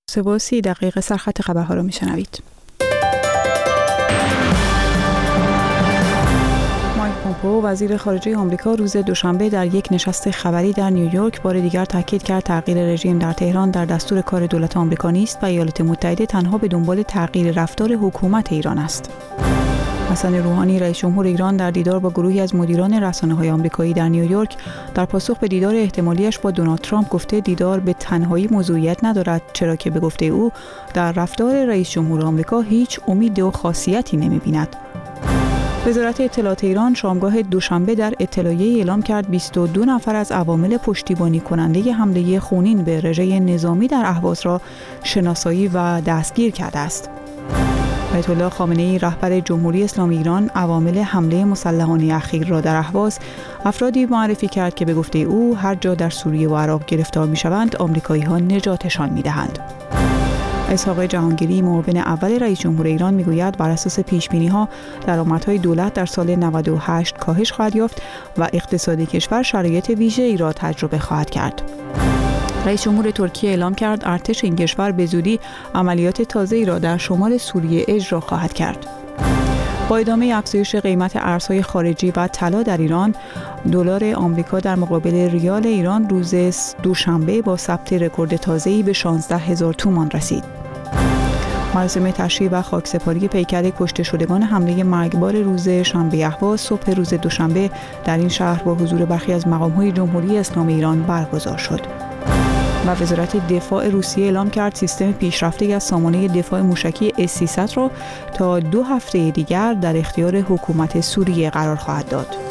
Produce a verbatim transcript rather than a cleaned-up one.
سه دقیقه سرخط خبرها را میشنوید. مایک پومپئو وزیر خارجه آمریکا روز دوشنبه در یک نشست خبری در نیویورک بار دیگر تاکید کرد تغییر رژیم در تهران در دستور کار دولت آمریکا نیست و ایالات متحده تنها به دنبال تغییر رفتار حکومت ایران است. حسن روحانی رئیس جمهور ایران در دیدار با گروهی از مدیران رسانه‌های آمریکایی در نیویورک در پاسخ به دیدار احتمالیش با دونالد ترامپ گفته دیدار به تنهایی موضوعیت ندارد، چرا که به گفته او در رفتار رئیس جمهور آمریکا هیچ امید و خاصیتی نمی‌بیند. وزارت اطلاعات ایران شامگاه دوشنبه در اطلاعیه‌ای اعلام کرد بیست و دو نفر از عوامل پشتیبانی کننده حمله خونین به رژه نظامی در اهواز را شناسایی و دستگیر کرده است. آیت الله خامنه‌ای رهبر جمهوری اسلامی ایران عوامل حمله مسلحانه اخیر را در اهواز افرادی معرفی کرد که به گفته او هر جا در سوریه و عراق گرفتار می‌شوند آمریکایی‌ها نجاتشان می‌دهند. اسحاق جهانگیری معاون اول رئیس جمهور ایران میگوید بر اساس پیش‌بینی‌ها درآمدهای دولت در سال نود و هشت کاهش خواهد یافت و اقتصاد کشور شرایط ویژه‌ای را تجربه خواهد کرد. رئیس جمهور ترکیه اعلام کرد ارتش این کشور به زودی عملیات تازه‌ای را در شمال سوریه اجرا خواهد کرد. با ادامه افزایش قیمت ارزهای خارجی و طلا در ایران، دلار آمریکا در مقابل ریال ایران روز دوشنبه با ثبت رکورد تازه‌ای به شانزده هزار تومان رسید. مراسم تشییع و خاکسپاری پیکر کشته شدگان حمله مرگبار روز شنبه اهواز صبح روز دوشنبه در این شهر با حضور برخی از مقام‌های جمهوری اسلامی ایران برگزار شد. و وزارت دفاع روسیه اعلام کرد سیستم پیشرفته از سامانه دفاع موشکی اس سیصد را تا دو هفته دیگر در اختیار حکومت سوریه قرار خواهد داد.